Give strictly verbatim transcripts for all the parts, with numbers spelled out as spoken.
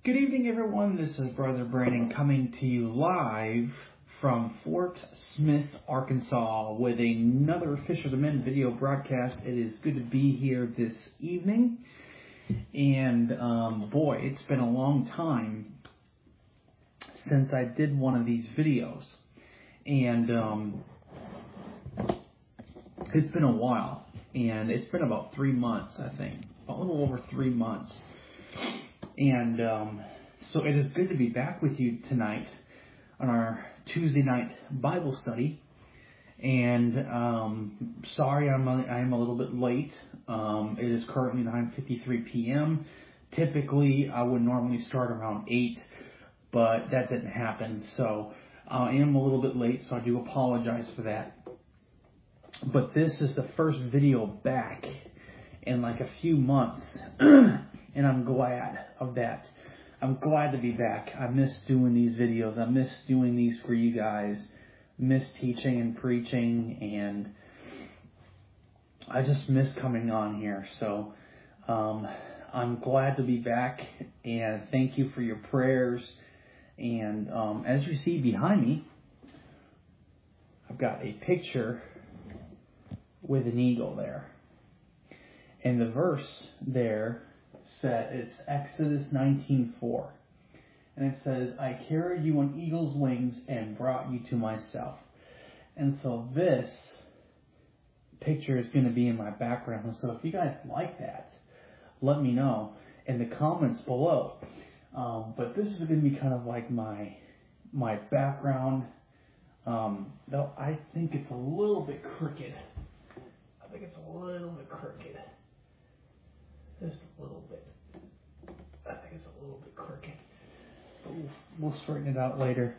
Good evening, everyone. This is Brother Brandon coming to you live from Fort Smith, Arkansas with another Fishers of Men video broadcast. It is good to be here this evening. And, um, boy, it's been a long time since I did one of these videos. And, um, it's been a while. And it's been about three months, I think. A little over three months. And um, so it is good to be back with you tonight on our Tuesday night Bible study. And um, sorry, I'm a, I'm a little bit late. Um, it is currently nine fifty-three p.m. Typically, I would normally start around eight, but that didn't happen. So I am a little bit late, so I do apologize for that. But this is the first video back in like a few months. And I'm glad of that. I'm glad to be back. I miss doing these videos. I miss doing these for you guys. Miss teaching and preaching. And I just miss coming on here. So um, I'm glad to be back. And thank you for your prayers. And um, as you see behind me, I've got a picture with an eagle there. And the verse there, it's Exodus nineteen four, and it says, "I carried you on eagle's wings and brought you to myself." And so this picture is going to be in my background. So if you guys like that, let me know in the comments below. Um, but this is going to be kind of like my my background. Um, though I think it's a little bit crooked. I think it's a little bit crooked. Just a little bit. I think it's a little bit crooked. But we'll, we'll straighten it out later.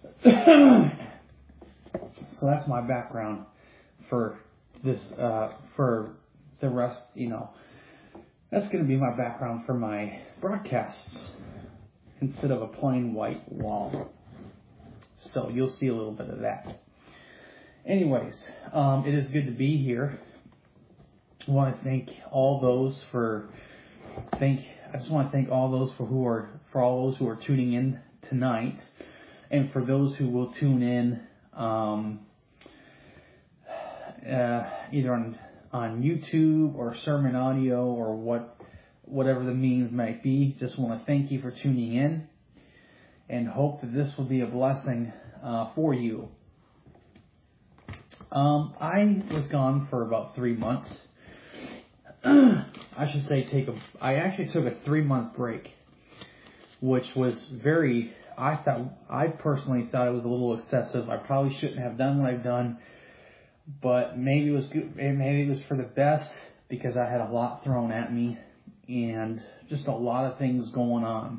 So that's my background for this, uh, for the rest, you know. That's going to be my background for my broadcasts instead of a plain white wall. So you'll see a little bit of that. Anyways, um, it is good to be here. I want to thank all those for thank I just want to thank all those for who are for all those who are tuning in tonight, and for those who will tune in um, uh, either on on YouTube or sermon audio or what whatever the means might be. Just want to thank you for tuning in, and hope that this will be a blessing uh, for you. Um, I was gone for about three months. I should say take a, I actually took a three month break, which was very, I thought, I personally thought it was a little excessive. I probably shouldn't have done what I've done, but maybe it was good, maybe it was for the best because I had a lot thrown at me and just a lot of things going on.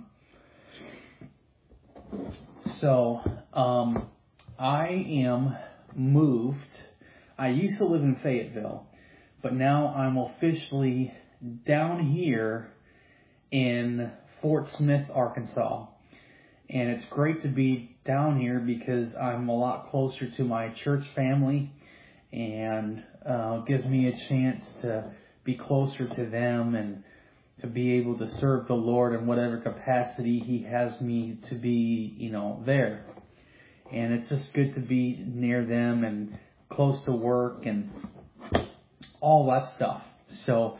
So, um, I am moved. I used to live in Fayetteville. But now I'm officially down here in Fort Smith, Arkansas. And it's great to be down here because I'm a lot closer to my church family. And uh, gives me a chance to be closer to them and to be able to serve the Lord in whatever capacity He has me to be, you know, there. And it's just good to be near them and close to work and all that stuff. So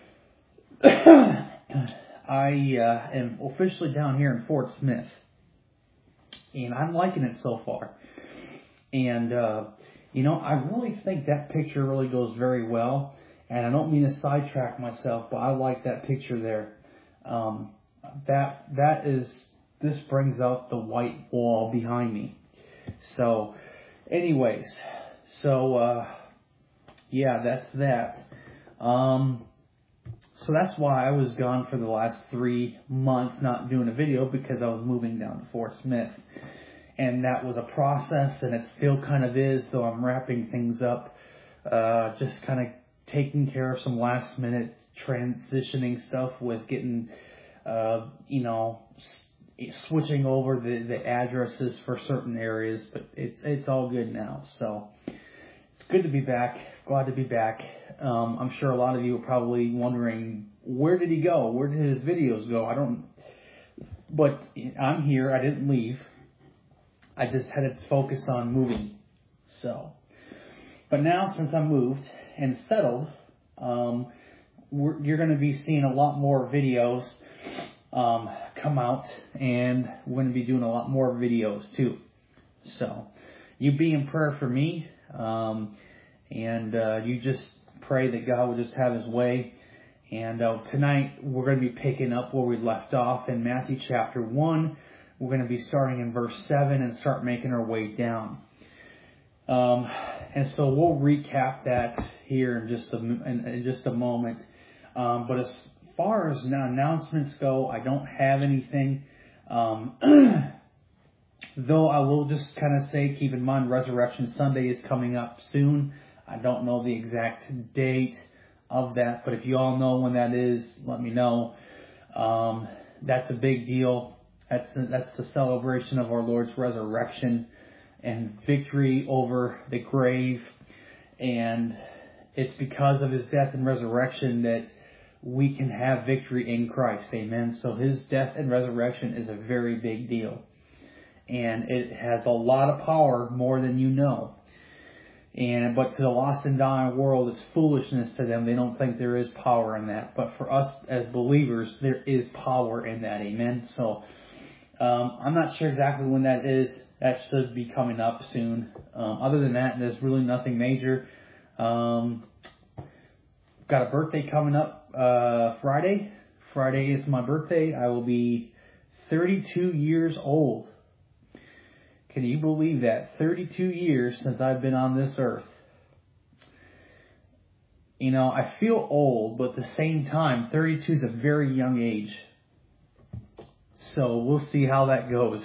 I uh, am officially down here in Fort Smith, and I'm liking it so far. And uh, you know, I really think that picture really goes very well. And I don't mean to sidetrack myself, but I like that picture there. Um, that that is this brings out the white wall behind me. So, anyways, so. Uh, Yeah, that's that. Um, so that's why I was gone for the last three months not doing a video, because I was moving down to Fort Smith. And that was a process, and it still kind of is, though I'm wrapping things up. Uh, just kind of taking care of some last minute transitioning stuff with getting, uh, you know, s- switching over the, the addresses for certain areas. But it's, it's all good now. So it's good to be back. Glad to be back. Um, I'm sure a lot of you are probably wondering, where did he go? Where did his videos go? I don't But I'm here. I didn't leave. I just had to focus on moving. So, but now since I moved and settled, um, we're, you're going to be seeing a lot more videos um, come out, and we're going to be doing a lot more videos too. So, you be in prayer for me, um, and uh, you just pray that God will just have His way. And uh, tonight we're going to be picking up where we left off in Matthew chapter one. We're going to be starting in verse seven and start making our way down. Um, and so we'll recap that here in just a, in, in just a moment. Um, but as far as now announcements go, I don't have anything. Um, though I will just kind of say, keep in mind, Resurrection Sunday is coming up soon. I don't know the exact date of that, but if you all know when that is, let me know. Um, that's a big deal. That's a, that's a celebration of our Lord's resurrection and victory over the grave. And it's because of His death and resurrection that we can have victory in Christ. Amen. So His death and resurrection is a very big deal. And it has a lot of power, more than you know. And but to the lost and dying world, it's foolishness to them. They don't think there is power in that. But for us as believers, there is power in that. Amen. So um, I'm not sure exactly when that is. That should be coming up soon. Um, other than that, there's really nothing major. Um, got a birthday coming up uh, Friday. Friday is my birthday. I will be thirty-two years old. Can you believe that? thirty-two years since I've been on this earth. You know, I feel old, but at the same time, thirty-two is a very young age. So we'll see how that goes.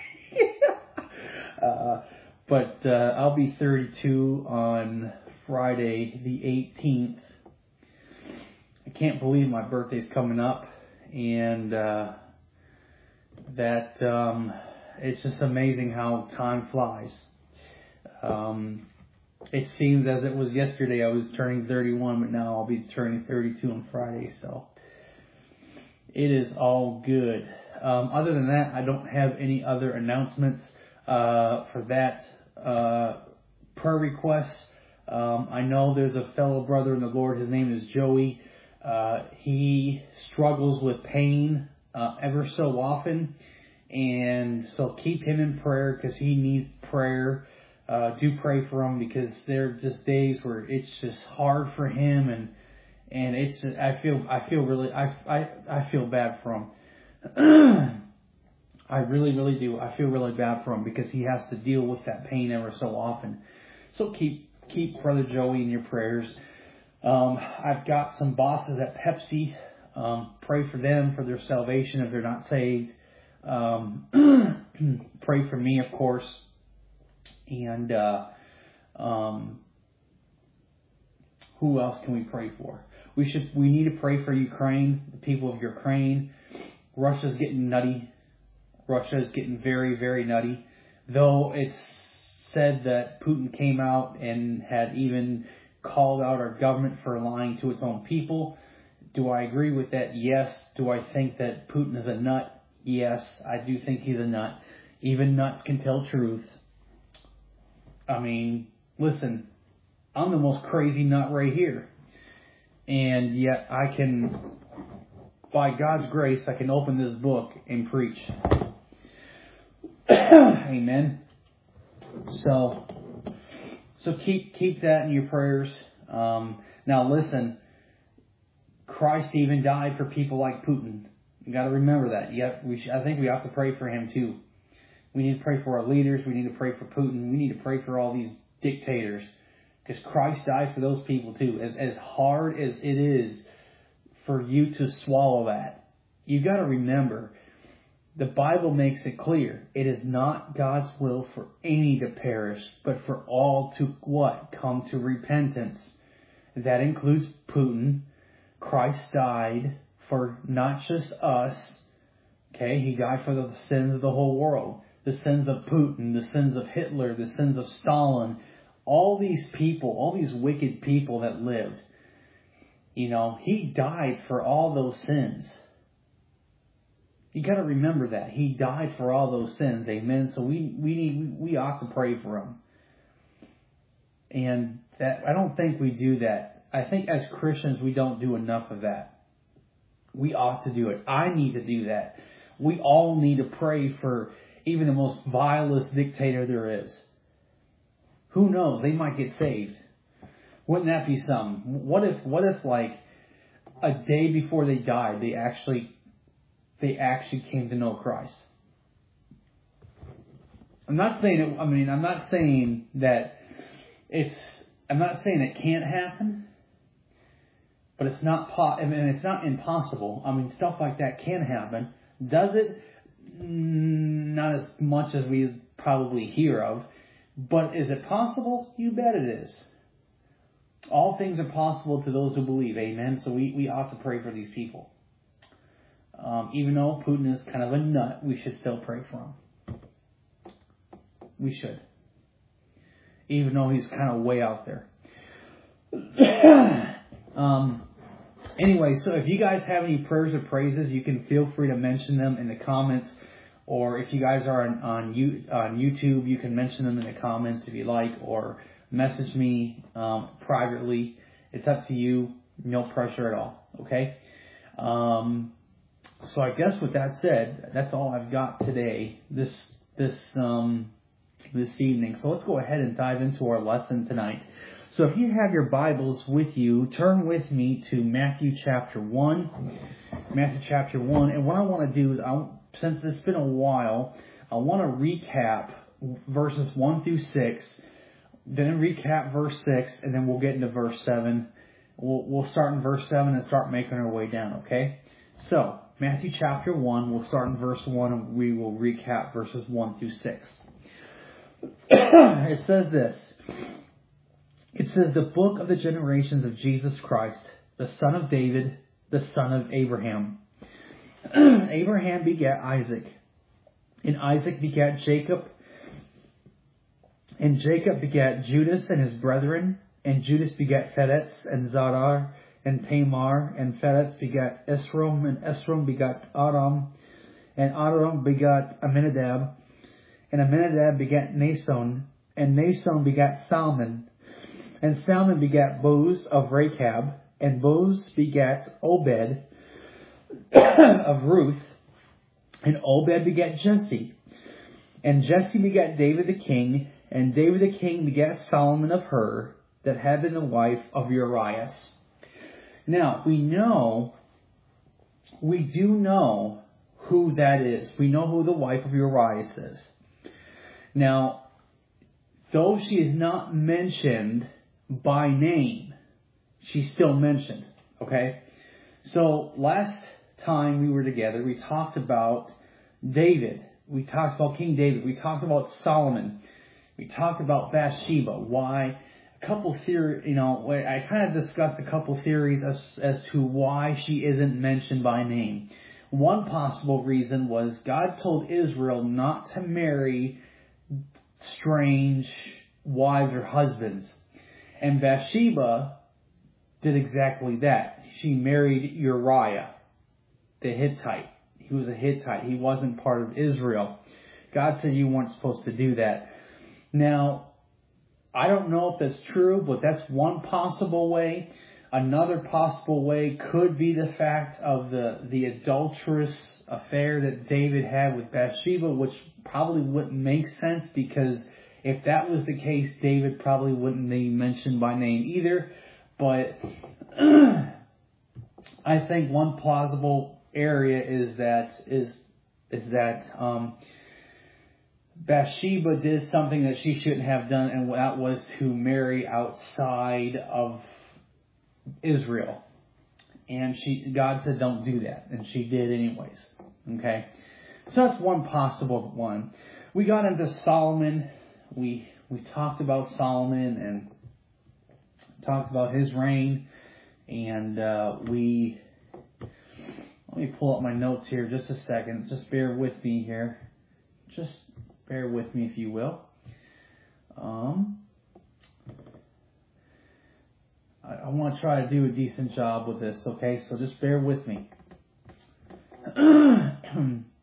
uh, but uh, I'll be thirty-two on Friday the eighteenth. I can't believe my birthday's coming up. And uh, that... Um, It's just amazing how time flies. Um, it seems as it was yesterday I was turning thirty-one, but now I'll be turning thirty-two on Friday. So it is all good. Um, other than that, I don't have any other announcements uh, for that. Uh, prayer requests. Um, I know there's a fellow brother in the Lord. His name is Joey. Uh, he struggles with pain uh, ever so often. And so keep him in prayer because he needs prayer. Uh, do pray for him because there are just days where it's just hard for him, and and it's just, I feel I feel really I I I feel bad for him. I really really do. I feel really bad for him because he has to deal with that pain ever so often. So keep keep Brother Joey in your prayers. Um, I've got some bosses at Pepsi. Um, pray for them for their salvation if they're not saved. Um, pray for me, of course, and uh, um, who else can we pray for? We should. We need to pray for Ukraine, the people of Ukraine. Russia's getting nutty. Russia is getting very, very nutty. Though it's said that Putin came out and had even called out our government for lying to its own people. Do I agree with that? Yes. Do I think that Putin is a nut? Yes, I do think he's a nut. Even nuts can tell truth. I mean, listen, I'm the most crazy nut right here. And yet I can, by God's grace, I can open this book and preach. Amen. So, so keep keep that in your prayers. Um, now listen, Christ even died for people like Putin. You got to remember that. You have, we should, I think we have to pray for him too. We need to pray for our leaders. We need to pray for Putin. We need to pray for all these dictators, because Christ died for those people too. As as hard as it is for you to swallow that, you got to remember, the Bible makes it clear. It is not God's will for any to perish, but for all to what? Come to repentance. That includes Putin. Christ died for not just us, okay? He died for the sins of the whole world. The sins of Putin, the sins of Hitler, the sins of Stalin. All these people, all these wicked people that lived. You know, he died for all those sins. You got to remember that. He died for all those sins. Amen. So we, we need, we ought to pray for him. And that, I don't think we do that. I think as Christians, we don't do enough of that. We ought to do it. I need to do that. We all need to pray for even the most vilest dictator there is. Who knows? They might get saved. Wouldn't that be something? What if, what if like a day before they died, they actually, they actually came to know Christ? I'm not saying it, I mean, I'm not saying that it's, I'm not saying it can't happen, but it's not, po- I mean, it's not impossible. I mean, stuff like that can happen. Does it? Not as much as we probably hear of. But is it possible? You bet it is. All things are possible to those who believe. Amen. So we, we ought to pray for these people. Um, even though Putin is kind of a nut, we should still pray for him. We should. Even though he's kind of way out there. um, anyway, so if you guys have any prayers or praises, you can feel free to mention them in the comments. Or if you guys are on, on, you, on YouTube, you can mention them in the comments if you like. Or message me um, privately. It's up to you. No pressure at all. Okay? Um, so I guess with that said, that's all I've got today. This, this, um... this evening. So let's go ahead and dive into our lesson tonight. So if you have your Bibles with you, turn with me to Matthew chapter one. Matthew chapter one. And what I want to do is, I, since it's been a while, I want to recap verses one through six, then recap verse six, and then we'll get into verse seven. We'll, we'll start in verse seven and start making our way down, okay? So, Matthew chapter one, we'll start in verse one, and we will recap verses one through six. It says this. It says, the book of the generations of Jesus Christ, the son of David, the son of Abraham. Abraham begat Isaac, and Isaac begat Jacob, and Jacob begat Judas and his brethren, and Judas begat Pheretz and Zodar and Tamar, and Pheretz begat Esrom, and Esrom begat Aram, and Aram begat Aminadab, and Aminadab begat Nason, and Nason begat Salmon, and Salmon begat Boaz of Rechab, and Boaz begat Obed of Ruth, and Obed begat Jesse, and Jesse begat David the king, and David the king begat Solomon of Her, that had been the wife of Urias. Now, we know, we do know who that is. We know who the wife of Urias is. Now, though she is not mentioned by name, she's still mentioned, okay? So, last time we were together, we talked about David. We talked about King David. We talked about Solomon. We talked about Bathsheba. Why? A couple theories, you know, I kind of discussed a couple theories as, as to why she isn't mentioned by name. One possible reason was God told Israel not to marry strange wives or husbands. And Bathsheba did exactly that. She married Uriah, the Hittite. He was a Hittite. He wasn't part of Israel. God said you weren't supposed to do that. Now, I don't know if that's true, but that's one possible way. Another possible way could be the fact of the, the adulterous affair that David had with Bathsheba, which probably wouldn't make sense, because if that was the case, David probably wouldn't be mentioned by name either. But I think one plausible area is that is is that um, Bathsheba did something that she shouldn't have done, and that was to marry outside of Israel. And she, God said, don't do that. And she did anyways. Okay? So that's one possible one. We got into Solomon. We we talked about Solomon and talked about his reign. And uh, we... Let me pull up my notes here just a second. Just bear with me here. Just bear with me, if you will. Um... I want to try to do a decent job with this, okay? So just bear with me.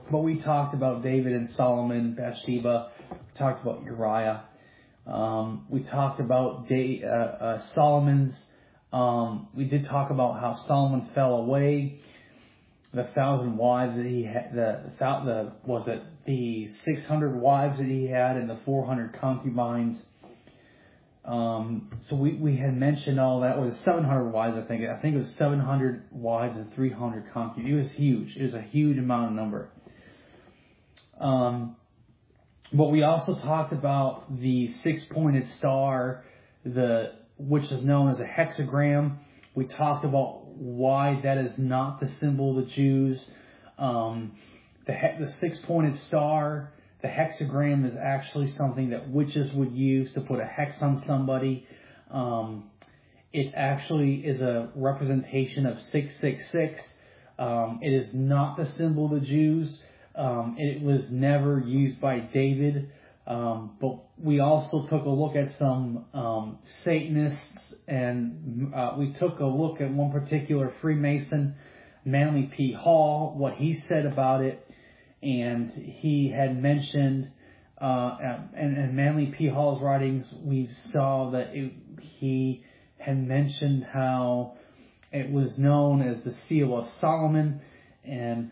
But we talked about David and Solomon, Bathsheba. We talked about Uriah. Um, we talked about Day, uh, uh, Solomon's. Um, we did talk about how Solomon fell away. The thousand wives that he had, the, the, the was it the six hundred wives that he had, and the four hundred concubines. Um, so we, we had mentioned all that. It was seven hundred wives, I think. I think it was seven hundred wives and three hundred concubines. It was huge. It was a huge amount of number. Um, but we also talked about the six-pointed star, the which is known as a hexagram. We talked about why that is not the symbol of the Jews. Um, the he- the six-pointed star, the hexagram, is actually something that witches would use to put a hex on somebody. Um, it actually is a representation of six six six. Um, it is not the symbol of the Jews. Um, it was never used by David. Um, but we also took a look at some um, Satanists, and uh, we took a look at one particular Freemason, Manly P. Hall, what he said about it. And he had mentioned, uh, and, and Manly P. Hall's writings, we saw that it, he had mentioned how it was known as the Seal of Solomon, and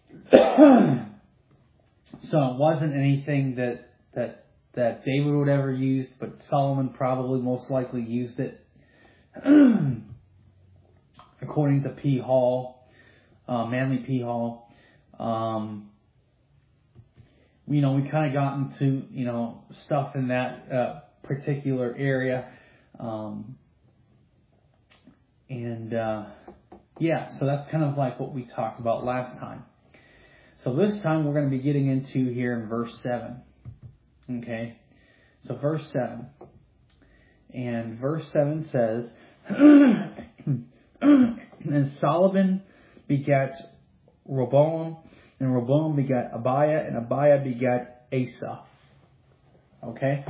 so it wasn't anything that, that that David would ever use, but Solomon probably most likely used it. According to P. Hall, uh, Manly P. Hall. Um, you know, we kind of got into, you know, stuff in that uh, particular area. Um, and, uh, yeah, so that's kind of like what we talked about last time. So this time we're going to be getting into here in verse seven. Okay, so verse seven. And verse seven says, and Solomon begat Rehoboam, and Rehoboam begat Abiah, and Abiah begat Asa. Okay?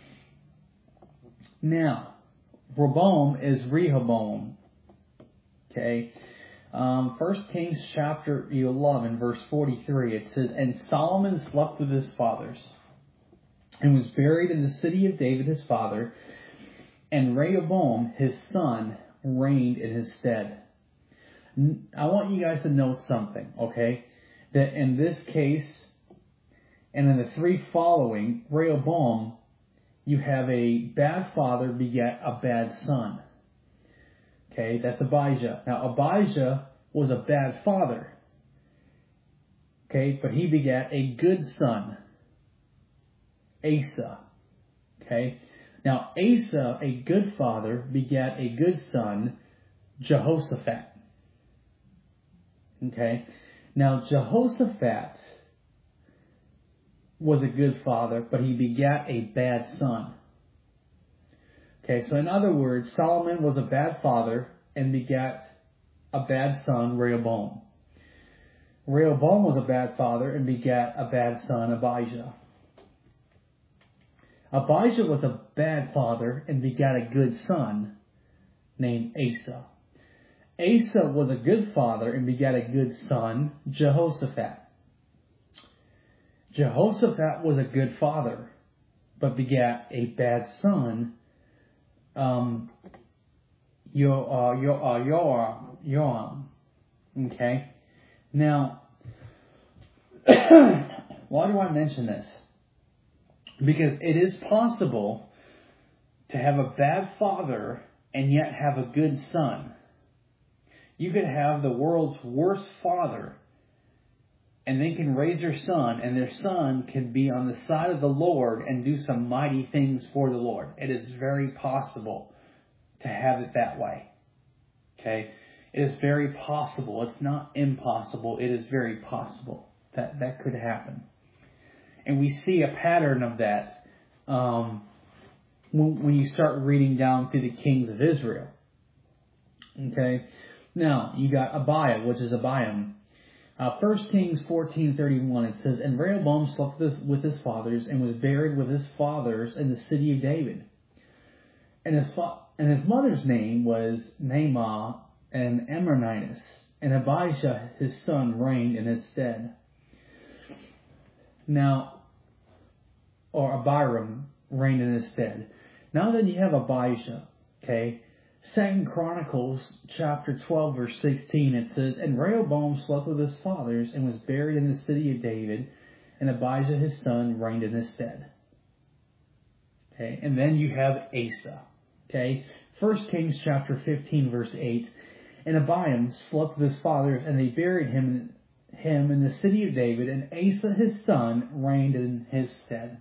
Now, Rehoboam is Rehoboam. Okay? Um, First Kings chapter eleven, verse forty-three, it says, and Solomon slept with his fathers, and was buried in the city of David his father, and Rehoboam his son reigned in his stead. I want you guys to note something, okay? That in this case, and in the three following, Rehoboam, you have a bad father beget a bad son. Okay, that's Abijah. Now, Abijah was a bad father. Okay, but he begat a good son, Asa. Okay, now Asa, a good father, begat a good son, Jehoshaphat. Okay, now Jehoshaphat was a good father, but he begat a bad son. Okay, so in other words, Solomon was a bad father and begat a bad son, Rehoboam. Rehoboam was a bad father and begat a bad son, Abijah. Abijah was a bad father and begat a good son named Asa. Asa was a good father and begat a good son, Jehoshaphat. Jehoshaphat was a good father, but begat a bad son, um, Yo, uh, Yo, uh, Yoram, Yoram. Okay? Now, why do I mention this? Because it is possible to have a bad father and yet have a good son. You could have the world's worst father, and they can raise their son, and their son can be on the side of the Lord and do some mighty things for the Lord. It is very possible to have it that way. Okay? It is very possible. It's not impossible. It is very possible that that could happen. And we see a pattern of that um, when, when you start reading down through the kings of Israel. Okay? Now, you got Abiah, which is Abiam. Uh, First Kings fourteen thirty-one, it says, and Rehoboam slept with his, with his fathers and was buried with his fathers in the city of David. And his, fa- and his mother's name was Naamah and Amranitis, and Abijah his son reigned in his stead. Now, or Abiram reigned in his stead. Now then you have Abijah, okay? Second Chronicles chapter twelve verse sixteen, it says, And Rehoboam slept with his fathers and was buried in the city of David, and Abijah his son reigned in his stead. Okay, and then you have Asa. Okay, First Kings chapter fifteen verse eight, And Abiam slept with his fathers, and they buried him, him in the city of David, and Asa his son reigned in his stead.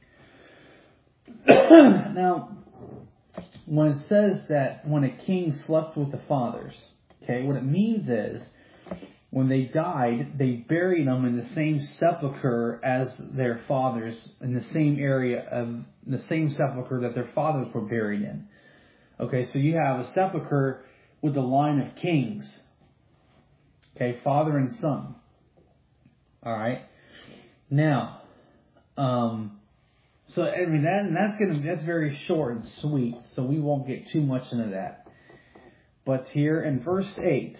Now, when it says that when a king slept with the fathers, okay, what it means is when they died, they buried them in the same sepulcher as their fathers, in the same area of the same sepulcher that their fathers were buried in. Okay, so you have a sepulcher with the line of kings. Okay, father and son. All right. Now, um, so I mean that and that's gonna that's very short and sweet. So we won't get too much into that. But here in verse eight,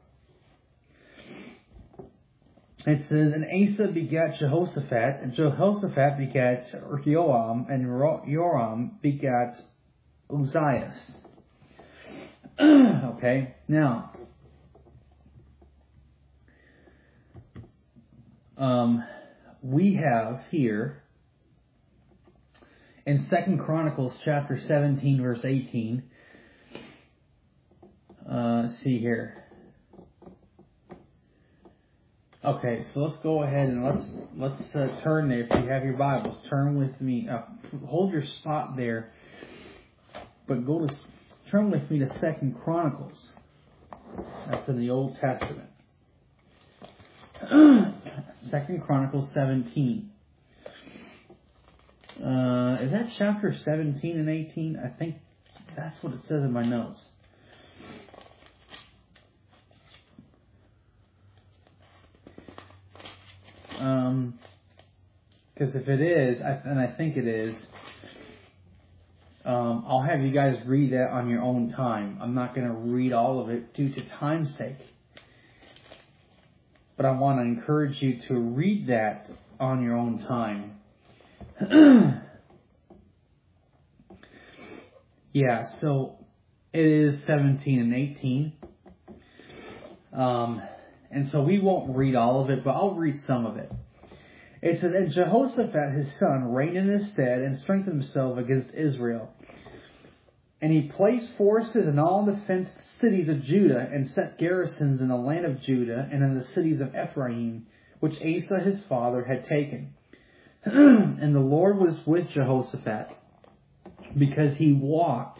it says, And Asa begat Jehoshaphat, and Jehoshaphat begat Joram, and Joram begat Uzziah. Okay, now, um, we have here in Second Chronicles chapter seventeen, verse eighteen. Uh, let's see here. Okay, so let's go ahead and let's let's uh, turn there. If you have your Bibles, turn with me. Uh, hold your spot there, but go to turn with me to Second Chronicles. That's in the Old Testament. Second Chronicles seventeen. Uh, is that chapter seventeen and eighteen? I think that's what it says in my notes. Um, because if it is, I, and I think it is, um, I'll have you guys read that on your own time. I'm not going to read all of it due to time's sake. But I want to encourage you to read that on your own time. Yeah, so it is seventeen and eighteen. Um, and so we won't read all of it, but I'll read some of it. It says, And Jehoshaphat his son reigned in his stead and strengthened himself against Israel. And he placed forces in all the fenced cities of Judah, and set garrisons in the land of Judah and in the cities of Ephraim, which Asa his father had taken. And the Lord was with Jehoshaphat, because he walked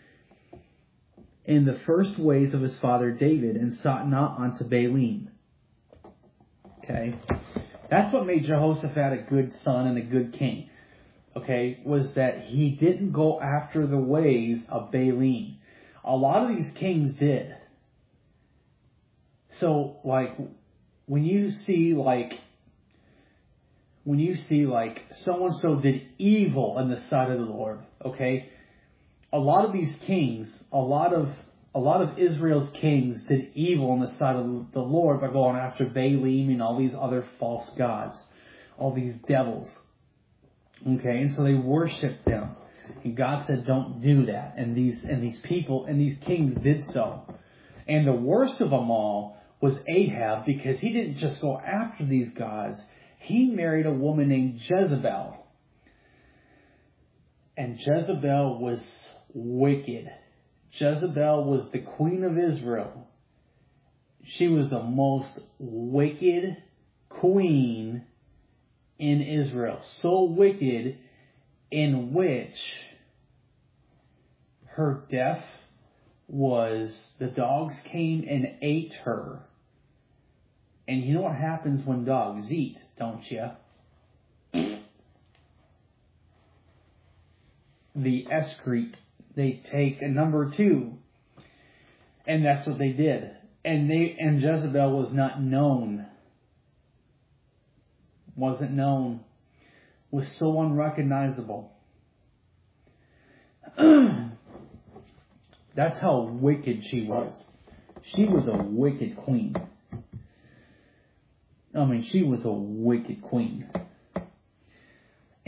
in the first ways of his father David, and sought not unto Baalim. Okay? That's what made Jehoshaphat a good son and a good king. Okay? Was that he didn't go after the ways of Baalim. A lot of these kings did. So, like, when you see, like, when you see, like, so-and-so did evil in the sight of the Lord, okay? A lot of these kings, a lot of a lot of Israel's kings did evil in the sight of the Lord by going after Baalim and all these other false gods, all these devils. Okay, and so they worshipped them. And God said, don't do that. And these and these people and these kings did so. And the worst of them all was Ahab, because he didn't just go after these gods. He married a woman named Jezebel. And Jezebel was wicked. Jezebel was the queen of Israel. She was the most wicked queen in Israel. So wicked in which her death was the dogs came and ate her. And you know what happens when dogs eat, don't you? The excrete, they take a number two. And that's what they did. And they and Jezebel was not known. Wasn't known. Was so unrecognizable. That's how wicked she was. She was a wicked queen. I mean, she was a wicked queen.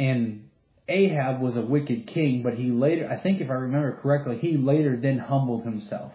And Ahab was a wicked king, but he later, I think if I remember correctly, he later then humbled himself.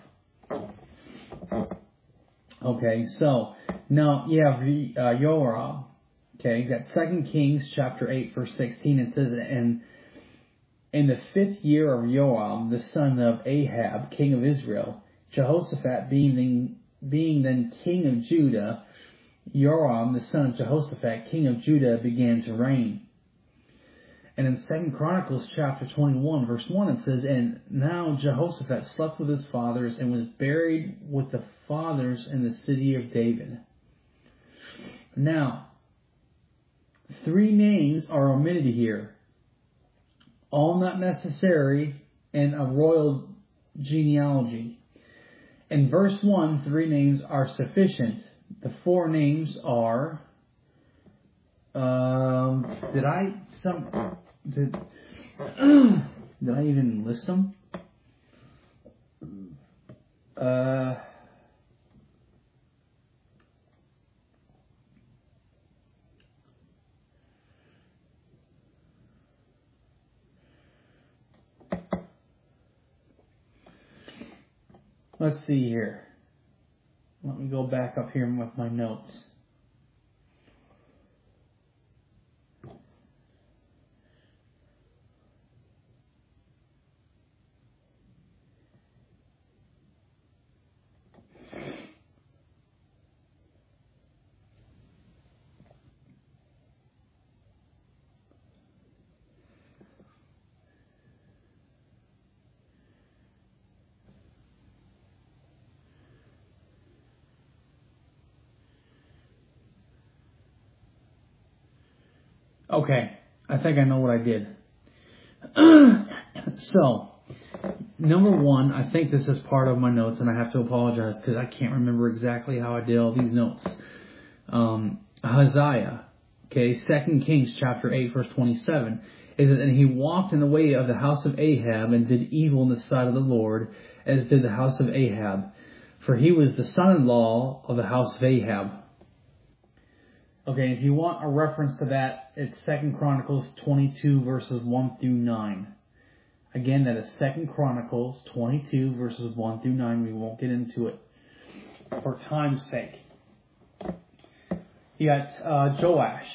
Okay, so now you have uh, Joram. Okay, you got Second Kings chapter eight, verse sixteen. It says, and in the fifth year of Joram, the son of Ahab, king of Israel, Jehoshaphat being then, being then king of Judah, Joram, the son of Jehoshaphat, king of Judah, began to reign. And in Second Chronicles chapter twenty-one, verse one, it says, and now Jehoshaphat slept with his fathers and was buried with the fathers in the city of David. Now, three names are omitted here. All not necessary in a royal genealogy. In verse one, three names are sufficient. The four names are... Um, did I... some Did, did I even list them? Uh... Let's see here. Let me go back up here with my notes. Okay, I think I know what I did. So, number one, I think this is part of my notes, and I have to apologize because I can't remember exactly how I did all these notes. Um, Ahaziah, okay, Second Kings chapter eight, verse twenty-seven, is that, and he walked in the way of the house of Ahab and did evil in the sight of the Lord, as did the house of Ahab, for he was the son-in-law of the house of Ahab. Okay, if you want a reference to that, it's Second Chronicles twenty-two, verses one through nine. Again, that is Second Chronicles twenty-two, verses one through nine. We won't get into it for time's sake. You got uh, Joash.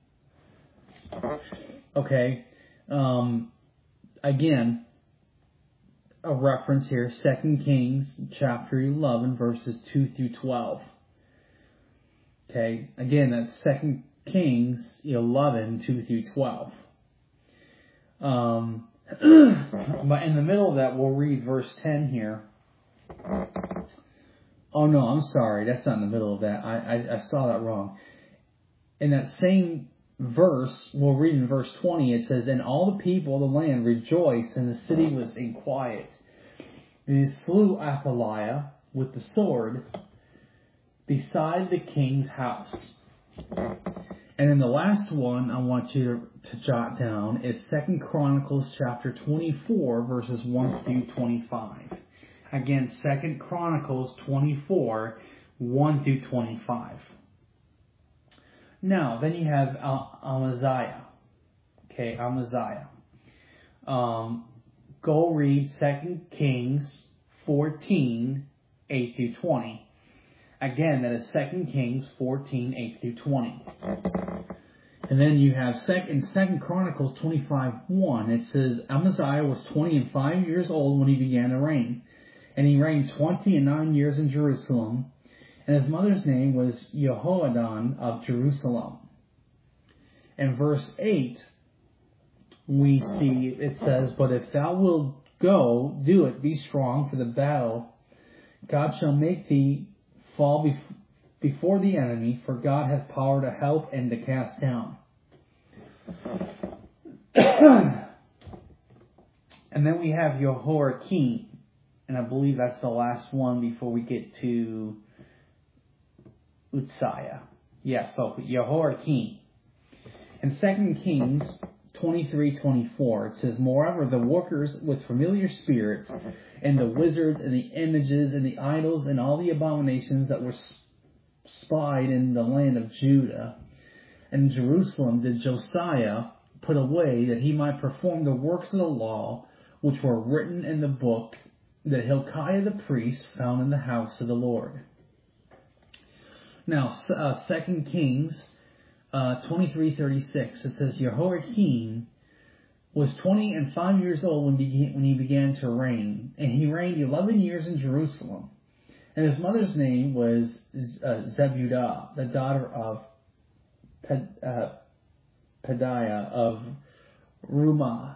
Okay, um, again, a reference here, Second Kings chapter eleven, verses two through twelve. Okay, again, that's Second Kings eleven, two through twelve. Um, but in the middle of that, we'll read verse ten here. Oh no, I'm sorry, that's not in the middle of that. I, I, I saw that wrong. In that same verse, we'll read in verse twenty, it says, and all the people of the land rejoiced, and the city was in quiet. And he slew Athaliah with the sword beside the king's house. And then the last one I want you to, to jot down is Second Chronicles chapter twenty-four, verses one through twenty-five. Again, Second Chronicles twenty-four, one through twenty-five. Now, then you have Amaziah. Okay, Amaziah. Um, go read Second Kings fourteen, eight through twenty. Again, that is Second Kings fourteen, eight through twenty. And then you have sec- in Second Chronicles twenty-five, one, it says, Amaziah was twenty and five years old when he began to reign. And he reigned twenty and nine years in Jerusalem. And his mother's name was Jehoaddan of Jerusalem. In verse eight, we see, it says, but if thou wilt go, do it, be strong for the battle. God shall make thee fall bef- before the enemy, for God hath power to help and to cast down. And then we have Jehoiakim, and I believe that's the last one before we get to Uzziah. Yeah, so Jehoiakim. In Second Kings twenty-three, twenty-four, it says, moreover, the workers with familiar spirits, and the wizards, and the images, and the idols, and all the abominations that were spied in the land of Judah and Jerusalem did Josiah put away, that he might perform the works of the law which were written in the book that Hilkiah the priest found in the house of the Lord. Now, uh, Second Kings uh, twenty-three thirty-six, it says, Jehoiakim was twenty and five years old when, began, when he began to reign, and he reigned eleven years in Jerusalem. And his mother's name was uh, Zebudah, the daughter of Ped, uh, Pedaiah of Rumah.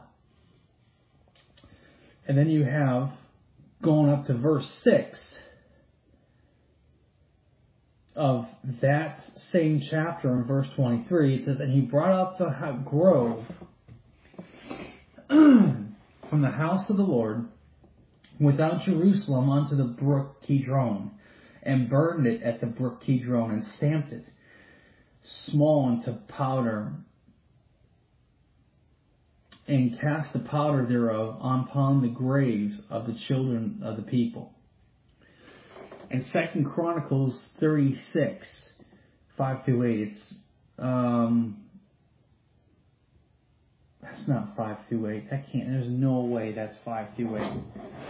And then you have, going up to verse six of that same chapter in verse twenty-three, it says, and he brought up the grove from the house of the Lord without Jerusalem unto the brook Kidron, and burned it at the brook Kidron, and stamped it small into powder, and cast the powder thereof upon the graves of the children of the people. And Second Chronicles thirty-six, five through eight, it's, um, that's not five through eight. That can't, there's no way that's five through eight.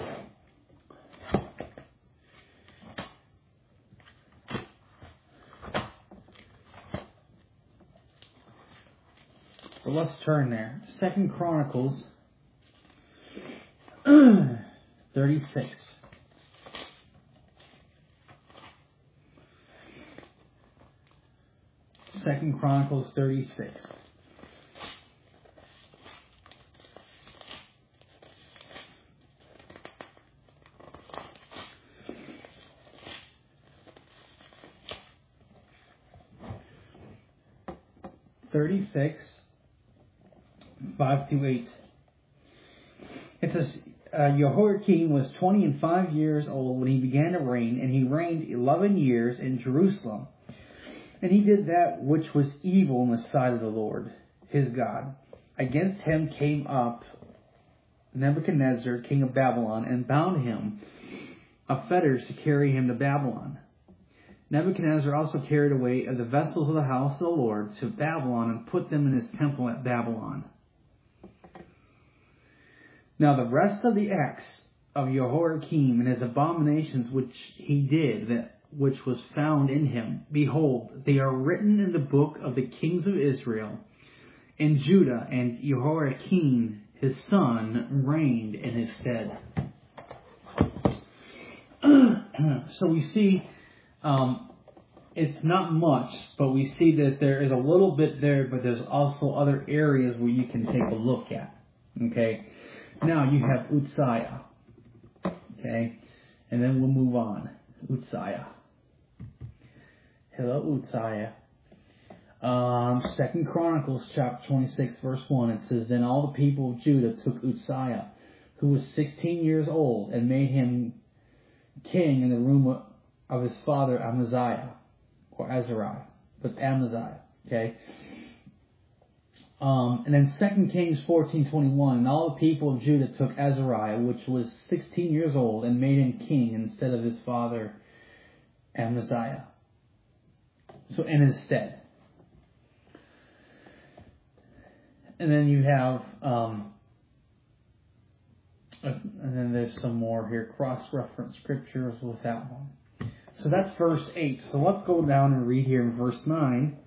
But let's turn there. Second Chronicles thirty-six. Second Chronicles thirty-six. Thirty-six. Five through eight. It says, uh, Jehoiakim was twenty and five years old when he began to reign, and he reigned eleven years in Jerusalem. And he did that which was evil in the sight of the Lord, his God. Against him came up Nebuchadnezzar, king of Babylon, and bound him of fetters to carry him to Babylon. Nebuchadnezzar also carried away of the vessels of the house of the Lord to Babylon, and put them in his temple at Babylon. Now the rest of the acts of Jehoiakim and his abominations which he did, that which was found in him, behold, they are written in the book of the kings of Israel and Judah, and Jehoiakim his son reigned in his stead. So we see, um, it's not much, but we see that there is a little bit there, but there's also other areas where you can take a look at. Okay, now you have Uzziah. Okay, and then we'll move on. Uzziah. Hello, Uzziah. Um, Second Chronicles chapter twenty-six, verse one. It says, Then all the people of Judah took Uzziah, who was sixteen years old, and made him king in the room of his father Amaziah, or Azariah, but Amaziah. Okay. Um, and then Second Kings fourteen twenty-one. And all the people of Judah took Azariah, which was sixteen years old, and made him king instead of his father Amaziah. So in his stead. And then you have, um, and then there's some more here, cross-reference scriptures with that one. So that's verse eight. So let's go down and read here in verse nine.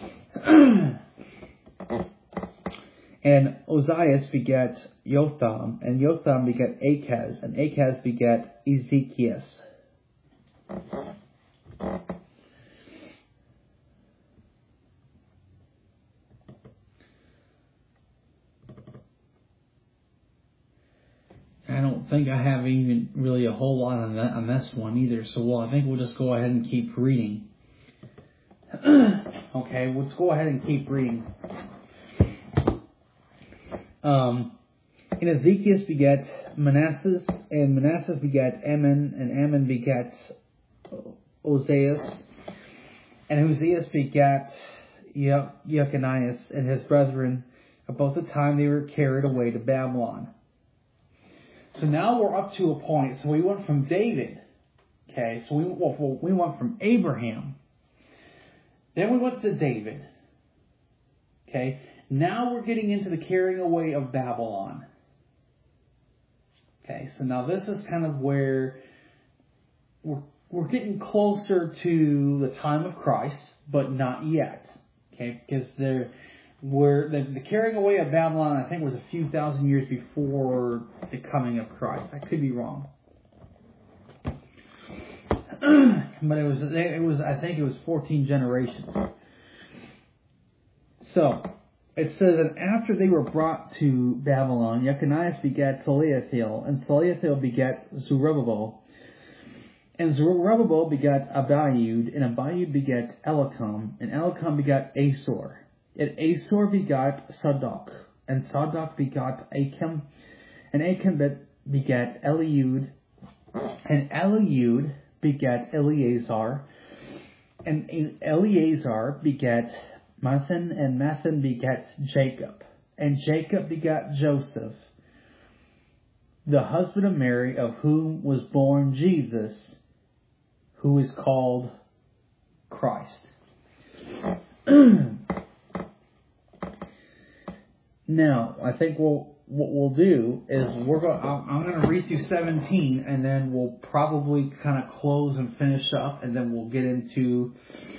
And Ozias begat Jotham, and Jotham begat Achaz, and Achaz begat Ezekias. I don't think I have even really a whole lot on that on this one either, so well, I think we'll just go ahead and keep reading. Okay, let's go ahead and keep reading. Um, and Ezekias begat Manasseh, and Manasseh begat Ammon, and Ammon begat Ozias, and Ozias begat Jechonias and his brethren about the time they were carried away to Babylon. So now we're up to a point. So we went from David. Okay, so we well, we went from Abraham. Then we went to David. Okay, Now we're getting into the carrying away of Babylon. Okay, so now this is kind of where we're, we're getting closer to the time of Christ, but not yet. Okay, because there, were the, the carrying away of Babylon, I think, was a few thousand years before the coming of Christ. I could be wrong. But it was, it was, I think it was fourteen generations. So, it says that after they were brought to Babylon, Jeconiah begat Shealtiel, and Shealtiel begat Zerubbabel, and Zerubbabel begat Abiud, and Abiud begat Elikam, and Elikam begat Asor, and Asor begat Sadok, and Sadok begat Achim, and Achim begat Eliud, and Eliud begat Eleazar, and Eleazar begat Mathan, and Mathan begat Jacob, and Jacob begat Joseph, the husband of Mary, of whom was born Jesus, who is called Christ. Now, I think we'll, what we'll do is we're going. I'm going to read through seventeen, and then we'll probably kind of close and finish up, and then we'll get into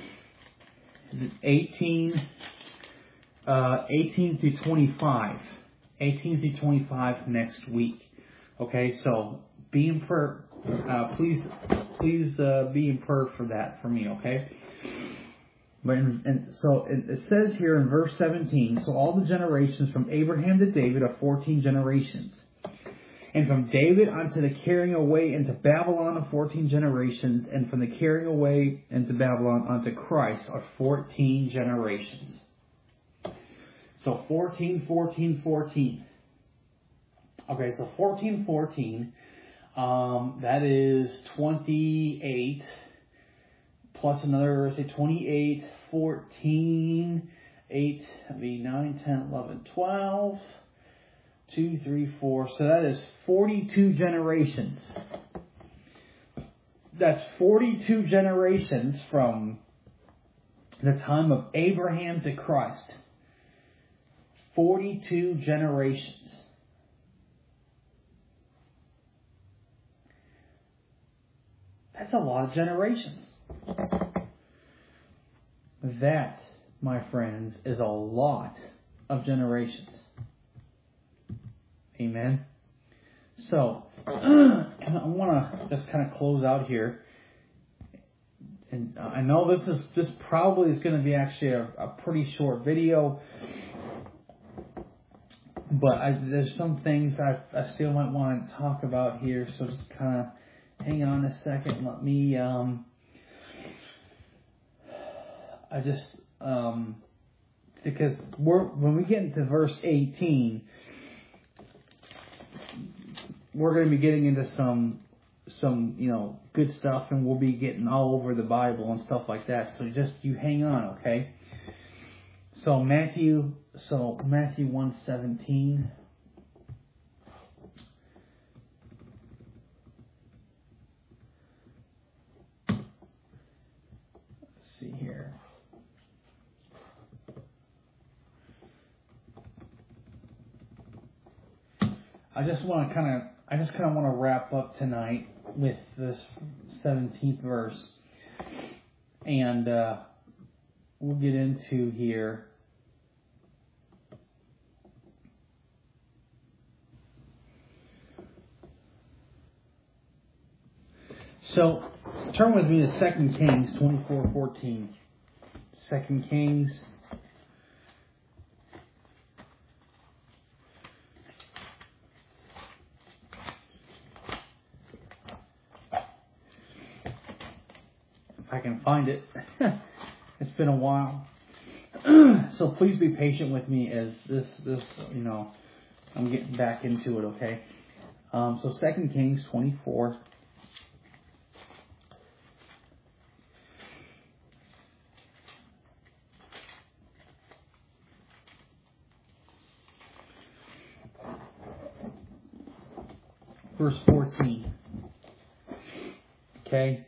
eighteen, uh, eighteen through twenty-five, eighteen through twenty-five next week. Okay, so be in prayer. Uh, please, please uh, be in prayer for that for me. Okay. But in, and so it, it says here in verse seventeen, so all the generations from Abraham to David are fourteen generations. And from David unto the carrying away into Babylon are fourteen generations. And from the carrying away into Babylon unto Christ are fourteen generations. So fourteen, fourteen, fourteen. Okay, so fourteen, fourteen. Um, that is twenty-eight. Plus another, say, twenty-eight, fourteen, eight, that'd be nine, ten, eleven, twelve, two, three, four. So that is forty-two generations. That's forty-two generations from the time of Abraham to Christ. forty-two generations. That's a lot of generations. That, my friends, is a lot of generations. Amen. So, I want to just kind of close out here. And I know this is this probably is going to be actually a, a pretty short video. But I, there's some things I, I still might want to talk about here. So just kind of hang on a second. Let me... Um, I just, um, because we're, when we get into verse eighteen, we're going to be getting into some, some, you know, good stuff, and we'll be getting all over the Bible and stuff like that. So just, you hang on, okay? So Matthew, so Matthew one seventeen. Let's see here. I just want to kind of, I just kind of want to wrap up tonight with this seventeenth verse, and uh, we'll get into here. So, turn with me to Second Kings twenty-four fourteen. Second Kings. If I can find it. It's been a while. So please be patient with me as this, this, you know, I'm getting back into it, okay? Um, so Second Kings twenty-four. Verse fourteen. Okay.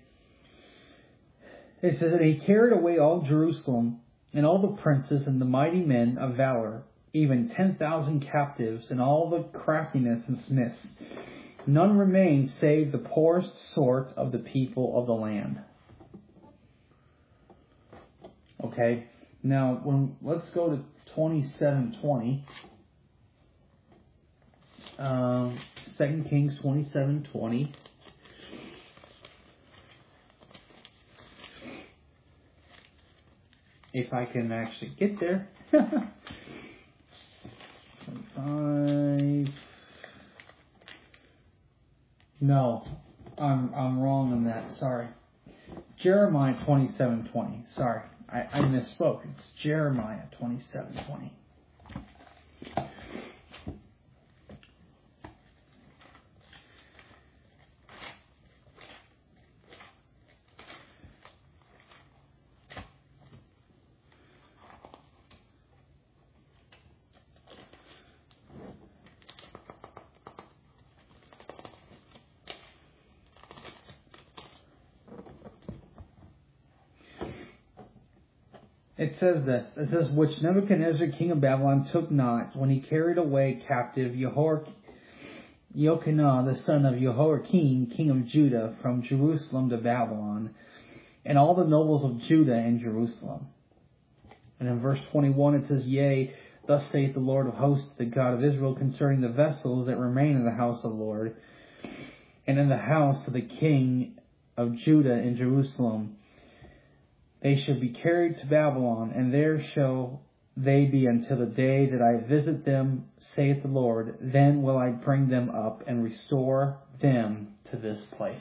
It says that he carried away all Jerusalem and all the princes and the mighty men of valor even ten thousand captives, and all the craftiness and smiths. None remained save the poorest sort of the people of the land. Okay, now when let's go to twenty-seven twenty. Um, Second Kings twenty-seven twenty. If I can actually get there. twenty-five. No, I'm I'm wrong on that. Sorry. Jeremiah twenty-seven twenty. Sorry, I, I misspoke. It's Jeremiah twenty-seven twenty. It says this. It says, which Nebuchadnezzar, king of Babylon, took not when he carried away captive Jehoiakim, the son of Jehoiakim, king of Judah, from Jerusalem to Babylon, and all the nobles of Judah and Jerusalem. And in verse twenty-one it says, yea, thus saith the Lord of hosts, the God of Israel, concerning the vessels that remain in the house of the Lord, and in the house of the king of Judah in Jerusalem. They shall be carried to Babylon, and there shall they be until the day that I visit them, saith the Lord. Then will I bring them up and restore them to this place.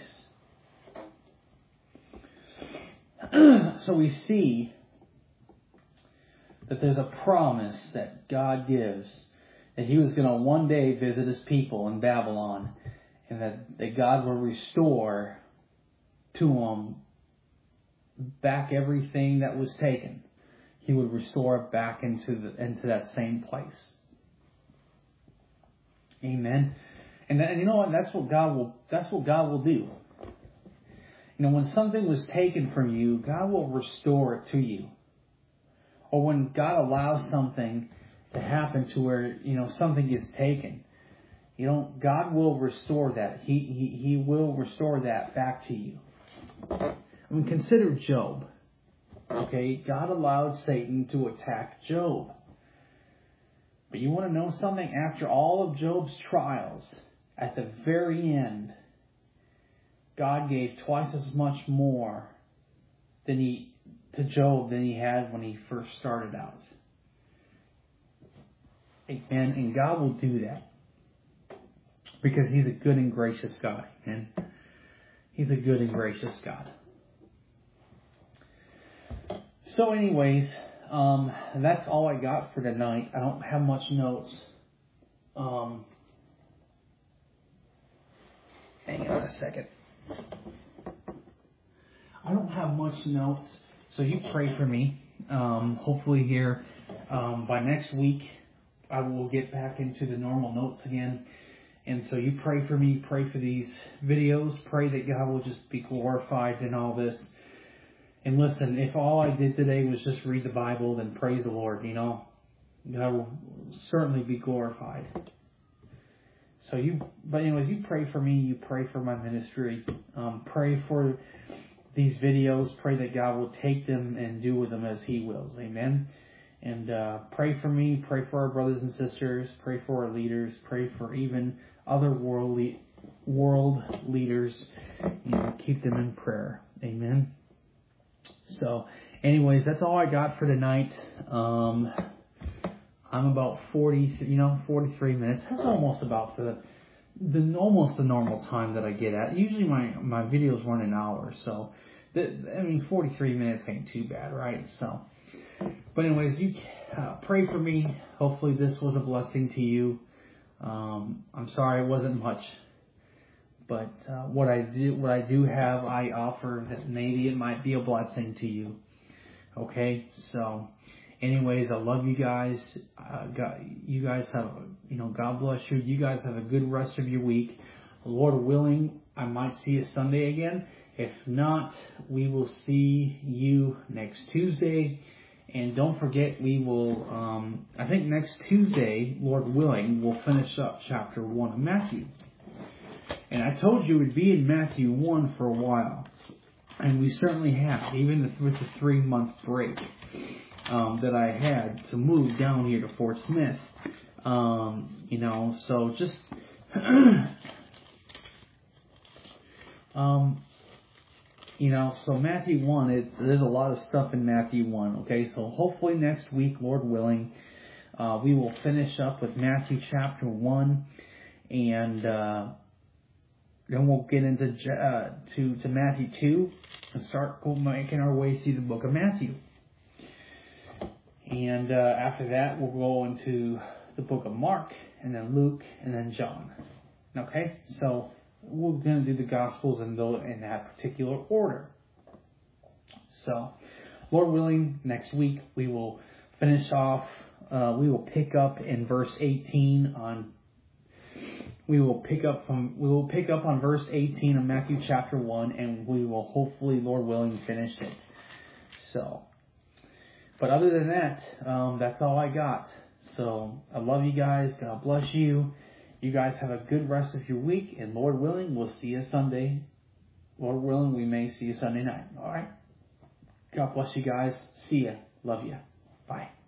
So we see that there's a promise that God gives, that He was going to one day visit His people in Babylon, and that, that God will restore to them back everything that was taken. He would restore it back into the, into that same place. Amen. And, and you know what? That's what God will. That's what God will do. You know, when something was taken from you, God will restore it to you. Or when God allows something to happen to where, you know, something gets taken, you know, God will restore that. He He He will restore that back to you. I mean, consider Job. Okay, God allowed Satan to attack Job. But you want to know something? After all of Job's trials, at the very end, God gave twice as much more than he to Job than he had when he first started out. And, and God will do that. Because He's a good and gracious God. And He's a good and gracious God. So anyways, um, that's all I got for tonight. I don't have much notes. Um, hang on a second. I don't have much notes, so you pray for me. Um, hopefully here um, by next week I will get back into the normal notes again. And so you pray for me, pray for these videos, pray that God will just be glorified in all this. And listen, if all I did today was just read the Bible, then praise the Lord, you know. God will certainly be glorified. So you, but anyways, you pray for me, you pray for my ministry, um, pray for these videos, pray that God will take them and do with them as He wills, amen. And uh, pray for me, pray for our brothers and sisters, pray for our leaders, pray for even other world le- world leaders, you know, keep them in prayer, amen. So, anyways, that's all I got for tonight. Um, I'm about forty, you know, forty-three minutes. That's almost about the, the almost the normal time that I get at. Usually my my videos run an hour, so the, I mean, forty-three minutes ain't too bad, right? So, but anyways, you uh, pray for me. Hopefully, this was a blessing to you. Um, I'm sorry it wasn't much. But uh, what I do, what I do have, I offer that maybe it might be a blessing to you. Okay, so, anyways, I love you guys. Uh, God, you guys have, you know, God bless you. You guys have a good rest of your week. Lord willing, I might see you Sunday again. If not, we will see you next Tuesday. And don't forget, we will, um, I think next Tuesday, Lord willing, we'll finish up chapter one of Matthew. And I told you we'd be in Matthew one for a while. And we certainly have, even with the three-month break um, that I had to move down here to Fort Smith. Um, you know, so just... um. You know, so Matthew one, it, there's a lot of stuff in Matthew one, okay? So hopefully next week, Lord willing, uh, we will finish up with Matthew chapter one, and uh, then we'll get into uh, to, to Matthew two and start making our way through the book of Matthew. And uh, after that, we'll go into the book of Mark, and then Luke, and then John. Okay? So we're going to do the Gospels in, the, in that particular order. So, Lord willing, next week we will finish off, uh, we will pick up in verse eighteen on, we will pick up from, we will pick up on verse eighteen of Matthew chapter one, and we will hopefully, Lord willing, finish it. So, but other than that, um, that's all I got. So, I love you guys. God bless you. You guys have a good rest of your week, and Lord willing, we'll see you Sunday. Lord willing, we may see you Sunday night. All right? God bless you guys. See ya. Love you. Bye.